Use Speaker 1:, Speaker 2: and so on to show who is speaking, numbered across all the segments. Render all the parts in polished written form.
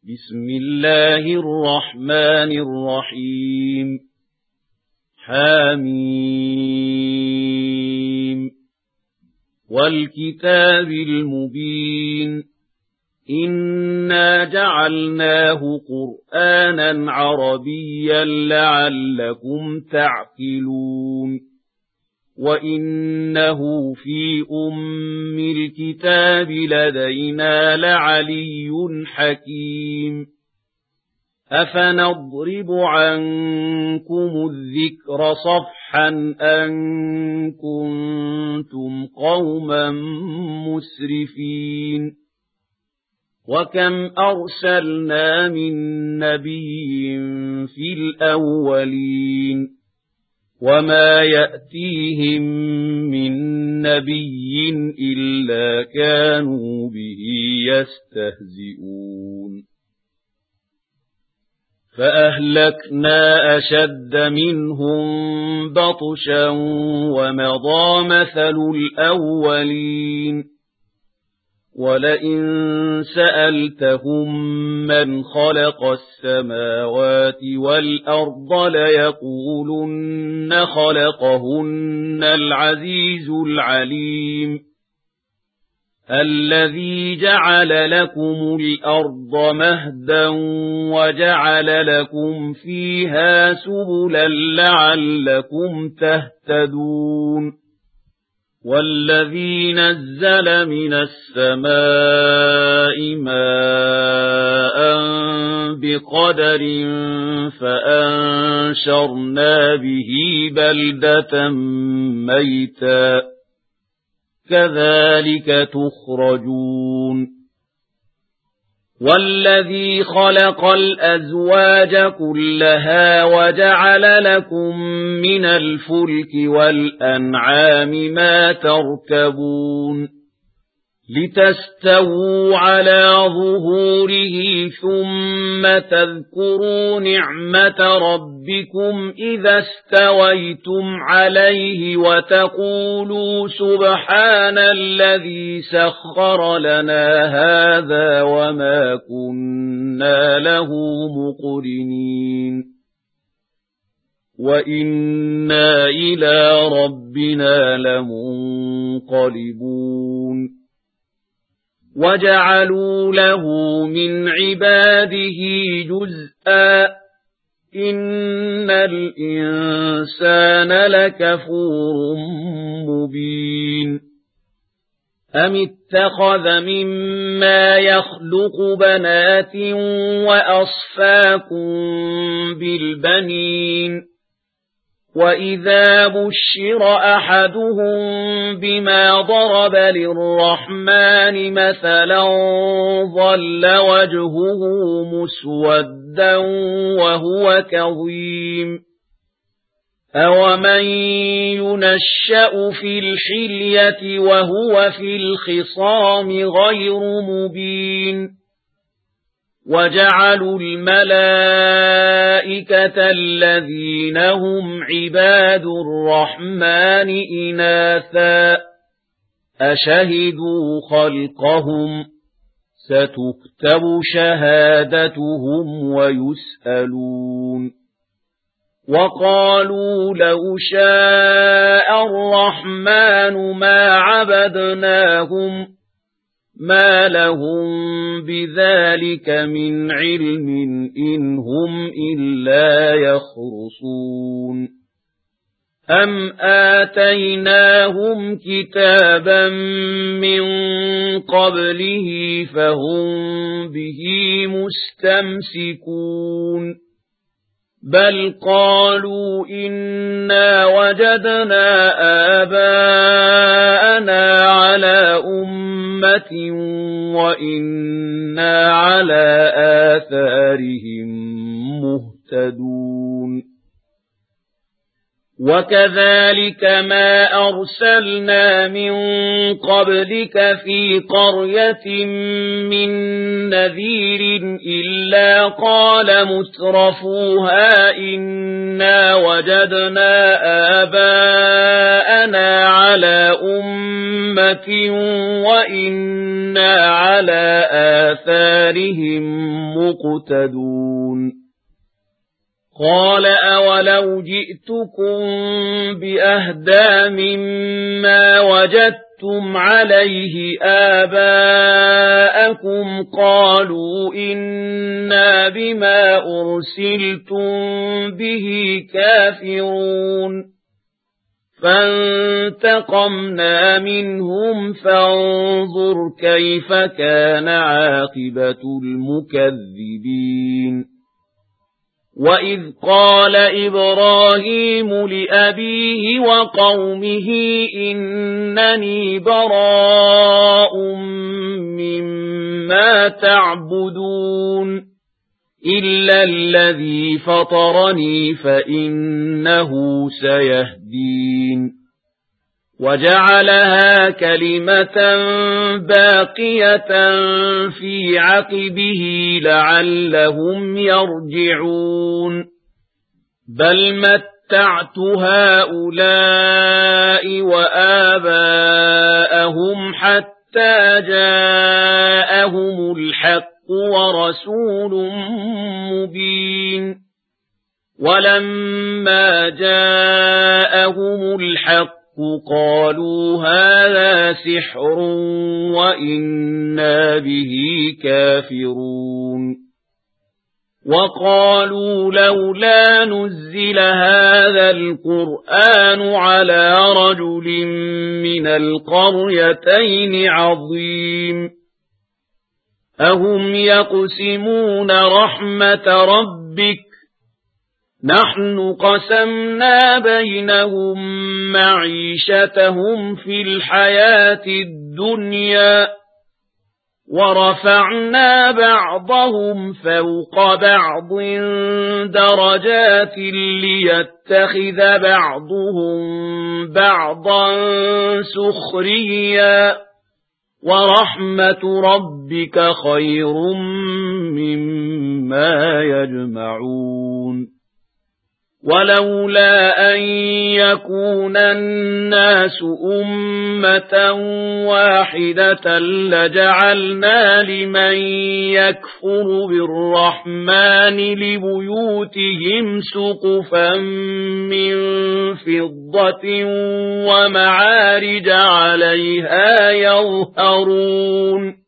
Speaker 1: بسم الله الرحمن الرحيم حميم والكتاب المبين إنا جعلناه قرآنا عربيا لعلكم تعقلون وإنه في أم الكتاب لدينا لعلي حكيم أفنضرب عنكم الذكر صفحا أن كنتم قوما مسرفين وكم أرسلنا من نبي في الأولين وما يأتيهم من نبي إلا كانوا به يستهزئون فأهلكنا أشد منهم بطشا ومضى مثل الأولين ولئن سألتهم من خلق السماوات والأرض ليقولن خلقهن العزيز العليم الذي جعل لكم الأرض مهدا وجعل لكم فيها سبلا لعلكم تهتدون والذي نزل من السماء ماء بقدر فأنشرنا به بلدة ميتا كذلك تخرجون والذي خلق الأزواج كلها وجعل لكم من الفلك والأنعام ما تركبون لتستووا على ظهوره ثم تذكروا نعمة ربكم إذا استويتم عليه وتقولوا سبحان الذي سخر لنا هذا وما كنا له مقرنين وإنا إلى ربنا لمنقلبون وجعلوا له من عباده جزءا إن الإنسان لكفور مبين أم اتخذ مما يخلق بنات وأصفاكم بالبنين وإذا بشر أحدهم بما ضرب للرحمن مثلا ظل وجهه مسودا وهو كظيم أومن ينشأ في الحلية وهو في الخصام غير مبين وجعلوا الملائكة الذين هم عباد الرحمن إناثا أشهدوا خلقهم ستكتب شهادتهم ويسألون وقالوا لو شاء الرحمن ما عبدناهم ما لهم بذلك من علم إن هم إلا يخرصون أم آتيناهم كتابا من قبله فهم به مستمسكون بل قالوا إنا وجدنا آباءنا على أمة وإنا على آثارهم مهتدون وكذلك ما أرسلنا من قبلك في قرية من نذير إلا قال مترفوها إنا وجدنا آباءنا على أمة وإنا على آثارهم مقتدون قال أولو جئتكم بأهدى مما وجدتم عليه آباءكم قالوا إنا بما أرسلتم به كافرون فانتقمنا منهم فانظر كيف كان عاقبة المكذبين وَإِذْ قَالَ إِبْرَاهِيمُ لِأَبِيهِ وَقَوْمِهِ إِنَّنِي بَرَاءٌ مِّمَّا تَعْبُدُونَ إِلَّا الَّذِي فَطَرَنِي فَإِنَّهُ سَيَهْدِينِ وَجَعَلَهَا كَلِمَةً باقية فِي عَقِبِهِ لَعَلَّهُمْ يَرْجِعُونَ بَلْ مَتَّعْتُ هَؤُلَاءِ وَآبَاءَهُمْ حَتَّى جَاءَهُمُ الْحَقُّ وَرَسُولٌ مُّبِينٌ وَلَمَّا جَاءَهُمُ الْحَقُّ قالوا هذا سحر وإنا به كافرون وقالوا لولا نزل هذا القرآن على رجل من القريتين عظيم أهم يقسمون رحمة ربك نحن قسمنا بينهم معيشتهم في الحياة الدنيا ورفعنا بعضهم فوق بعض درجات ليتخذ بعضهم بعضا سخريا ورحمة ربك خير مما يجمعون ولولا أن يكون الناس أمة واحدة لجعلنا لمن يكفر بالرحمن لبيوتهم سقفا من فضة ومعارج عليها يظهرون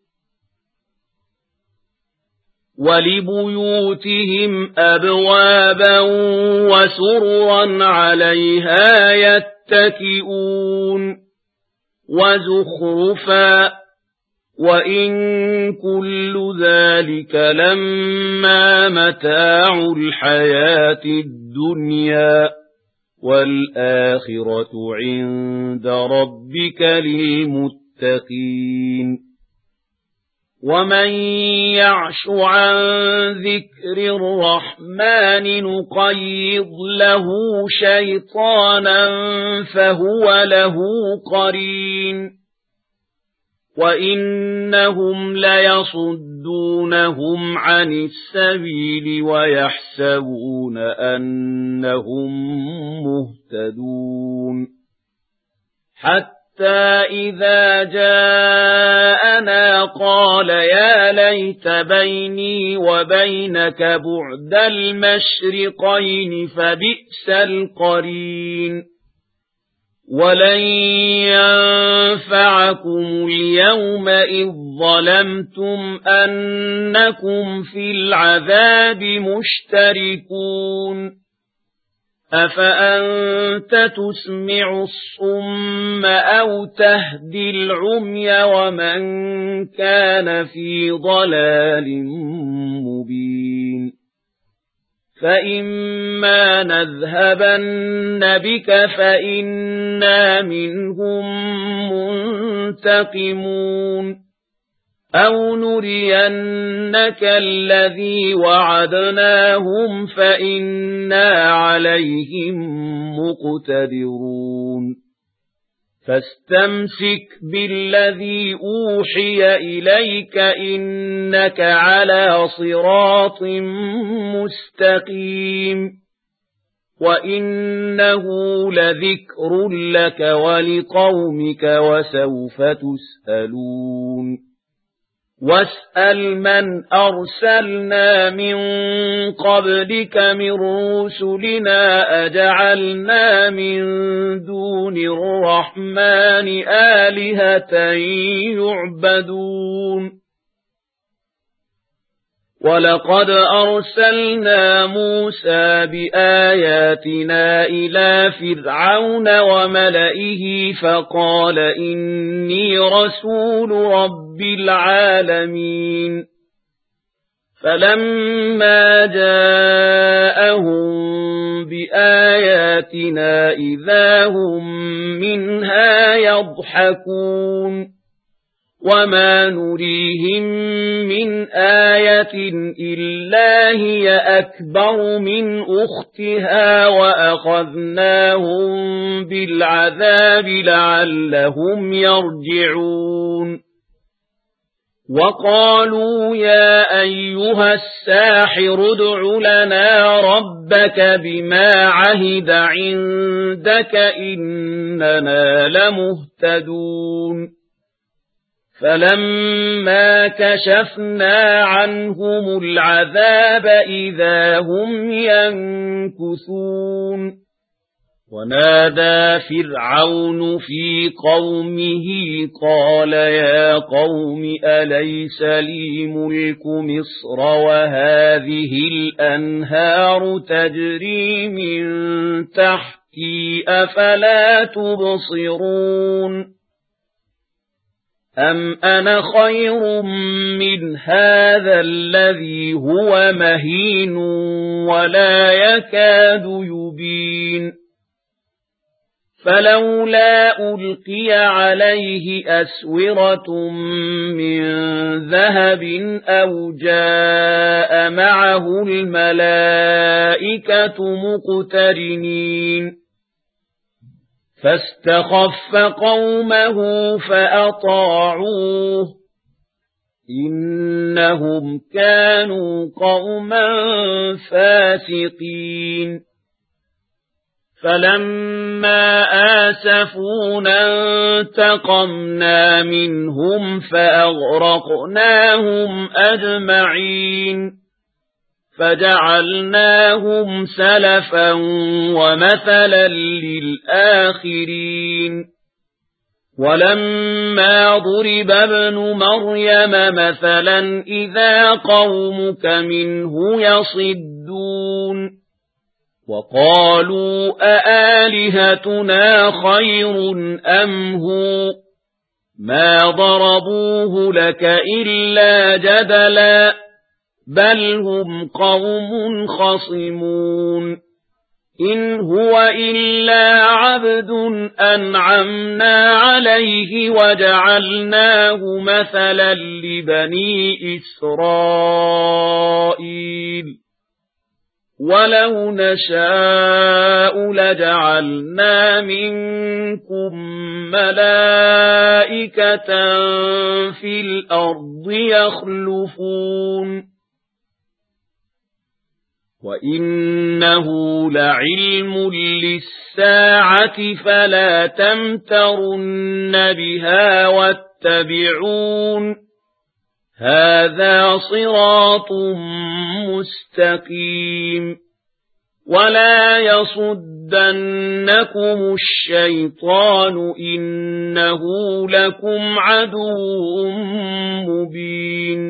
Speaker 1: ولبيوتهم أبوابا وسررا عليها يتكئون وزخرفا وإن كل ذلك لما متاع الحياة الدنيا والآخرة عند ربك للمتقين ومن يعش عن ذكر الرحمن نقيض له شيطانا فهو له قرين وإنهم ليصدونهم عن السبيل ويحسبون أنهم مهتدون حتى إذا جاءنا قال يا ليت بيني وبينك بعد المشرقين فبئس القرين ولن ينفعكم اليوم إذ ظلمتم أنكم في العذاب مشتركون أفأنت تسمع الصم أو تهدي العمي ومن كان في ضلال مبين فإما نذهبن بك فإنا منهم منتقمون أَوْ نُرِيَنَّكَ الَّذِي وَعَدْنَاهُمْ فَإِنَّا عَلَيْهِمْ مُقْتَدِرُونَ فَاسْتَمْسِكْ بِالَّذِي أُوحِيَ إِلَيْكَ إِنَّكَ عَلَى صِرَاطٍ مُسْتَقِيمٍ وَإِنَّهُ لَذِكْرٌ لَكَ وَلِقَوْمِكَ وَسَوْفَ تُسْأَلُونَ وَاسْأَلْ مَنْ أَرْسَلْنَا مِنْ قَبْلِكَ مِنْ رُسُلِنَا أَجَعَلْنَا مِنْ دُونِ الرَّحْمَنِ آلِهَةً يُعْبَدُونَ وَلَقَدْ أَرْسَلْنَا مُوسَى بِآيَاتِنَا إِلَى فِرْعَوْنَ وَمَلَئِهِ فَقَالَ إِنِّي رَسُولُ رَبِّ الْعَالَمِينَ فَلَمَّا جَاءَهُم بِآيَاتِنَا إِذَا هُم مِّنْهَا يَضْحَكُونَ وَمَا نُرِيهِمْ مِنْ آيَةٍ إِلَّا هِيَ أَكْبَرُ مِنْ أُخْتِهَا وَأَخَذْنَاهُمْ بِالْعَذَابِ لَعَلَّهُمْ يَرْجِعُونَ وَقَالُوا يَا أَيُّهَ السَّاحِرُ ادْعُ لَنَا رَبَّكَ بِمَا عَهِدَ عِندَكَ إِنَّنَا لَمُهْتَدُونَ فَلَمَّا كَشَفْنَا عَنْهُمُ الْعَذَابَ إِذَا هُمْ يَنكُثُونَ ونادى فرعون في قومه قال يا قوم أليس لي ملك مصر وهذه الأنهار تجري من تحتي أفلا تبصرون أَمْ أَنَا خَيْرٌ مِنْ هَذَا الَّذِي هُوَ مَهِينٌ وَلَا يَكَادُ يُبِينُ فَلَوْلَا أُلْقِيَ عَلَيْهِ أَسْوِرَةٌ مِنْ ذَهَبٍ أَوْ جَاءَ مَعَهُ الْمَلَائِكَةُ مُقْتَرِنِينَ فَاسْتَخَفَّ قَوْمَهُ فَأَطَاعُوهُ إِنَّهُمْ كَانُوا قَوْمًا فَاسِقِينَ فَلَمَّا آسَفُونَا انتَقَمْنَا مِنْهُمْ فَأَغْرَقْنَاهُمْ أَجْمَعِينَ فَجَعَلْنَاهُمْ سَلَفًا وَمَثَلًا لِلْآخِرِينَ وَلَمَّا ضُرِبَ ابْنُ مَرْيَمَ مَثَلًا إِذَا قَوْمُكَ مِنْهُ يَصِدُّونَ وَقَالُوا أَآلِهَتُنَا خَيْرٌ أَمْ هُوَ مَا ضَرَبُوهُ لَكَ إِلَّا جَدَلًا بَلْ هُمْ قَوْمٌ خَصِمُونَ إِنْ هُوَ إِلَّا عَبْدٌ أَنْعَمْنَا عَلَيْهِ وَجَعَلْنَاهُ مَثَلًا لِبَنِي إِسْرَائِيلَ وَلَوْ نَشَاءُ لَجَعَلْنَا مِنكُم مَّلَائِكَةً فِي الْأَرْضِ يَخْلُفُونَ وَإِنَّهُ لَعِلْمٌ لِلسَّاعَةِ فَلَا تَمْتَرُنَّ بِهَا وَاتَّبِعُونِ هَذَا صِرَاطٌ مُسْتَقِيمٌ وَلَا يَصُدَّنَّكُمُ الشَّيْطَانُ إِنَّهُ لَكُمْ عَدُوٌّ مُبِينٌ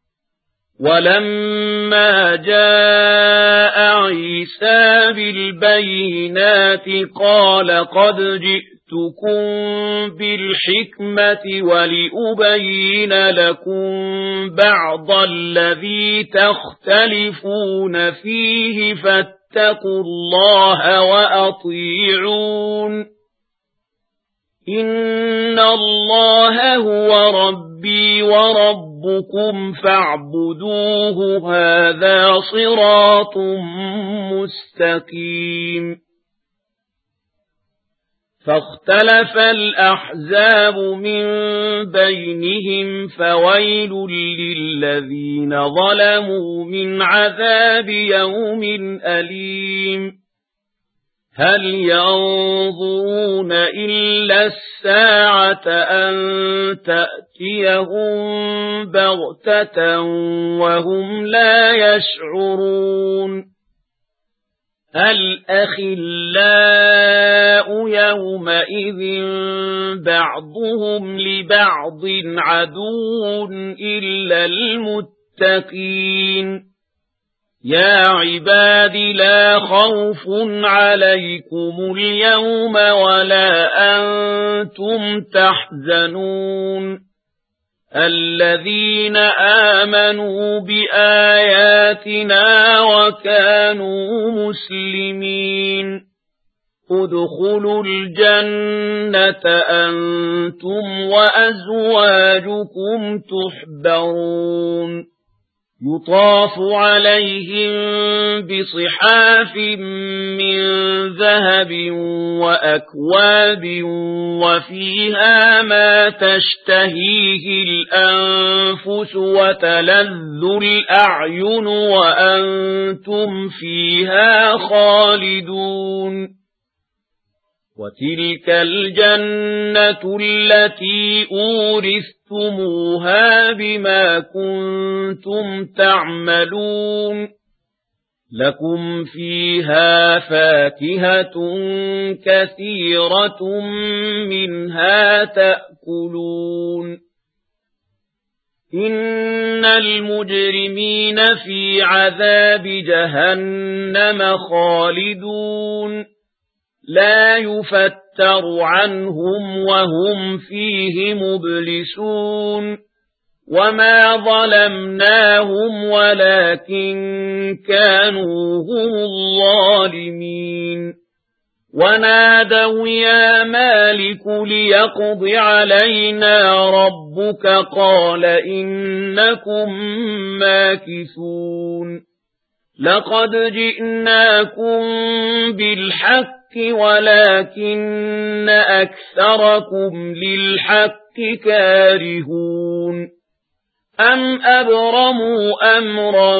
Speaker 1: وَلَمَّا جَاءَ عِيسَى بِالْبَيِّنَاتِ قَالَ قَدْ جِئْتُكُم بِالْحِكْمَةِ وَلِأُبَيِّنَ لَكُم بَعْضَ الَّذِي تَخْتَلِفُونَ فِيهِ فَاتَّقُوا اللَّهَ وَأَطِيعُونِ إن الله هو ربي وربكم فاعبدوه هذا صراط مستقيم فاختلف الأحزاب من بينهم فويل للذين ظلموا من عذاب يوم أليم هل ينظرون إلا الساعة أن تأتيهم بغتة وهم لا يشعرون الأخلاء يومئذ بعضهم لبعض عدو إلا المتقين يا عباد لا خوف عليكم اليوم ولا أنتم تحزنون الذين آمنوا بآياتنا وكانوا مسلمين ادخلوا الجنة أنتم وأزواجكم تحبرون يطاف عليهم بصحاف من ذهب وأكواب وفيها ما تشتهيه الأنفس وتلذ الأعين وأنتم فيها خالدون وتلك الجنة التي أورثتموها بما كنتم تعملون لكم فيها فاكهة كثيرة منها تأكلون إن المجرمين في عذاب جهنم خالدون لا يفتر عنهم وهم فيه مبلسون وما ظلمناهم ولكن كانوا هم الظالمين ونادوا يا مالك ليقض علينا ربك قال إنكم ماكثون لقد جئناكم بالحق ولكن أكثركم للحق كارهون أم أبرموا أمرا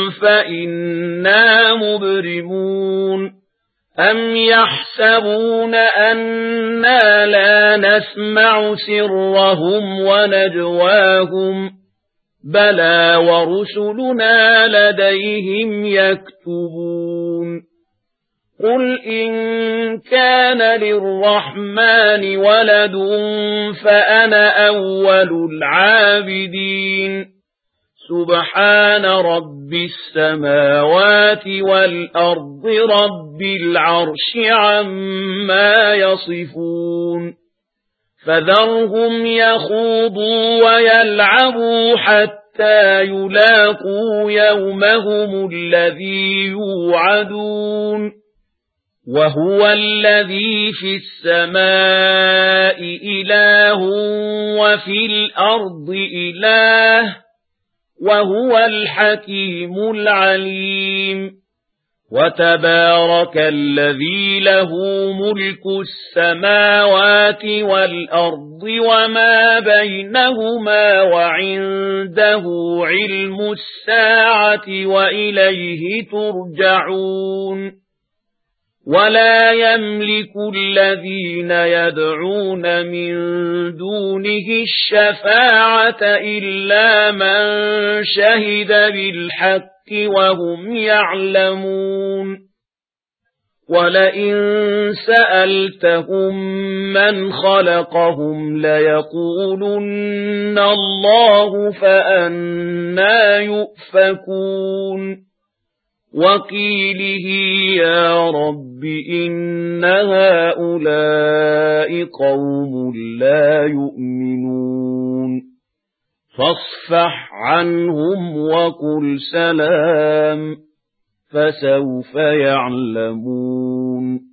Speaker 1: فإنا مبرمون أم يحسبون أنا لا نسمع سرهم ونجواهم بلى ورسلنا لديهم يكتبون قل إن كان للرحمن ولد فأنا أول العابدين سبحان رب السماوات والأرض رب العرش عما يصفون فذرهم يخوضوا ويلعبوا حتى يلاقوا يومهم الذي يوعدون وهو الذي في السماء إله وفي الأرض إله وهو الحكيم العليم وتبارك الذي له ملك السماوات والأرض وما بينهما وعنده علم الساعة وإليه ترجعون ولا يملك الذين يدعون من دونه الشفاعة إلا من شهد بالحق وهم يعلمون ولئن سألتهم من خلقهم ليقولن الله فأنى يؤفكون وقيله يا رب إن هؤلاء قوم لا يؤمنون فاصفح عنهم وقل سلام فسوف يعلمون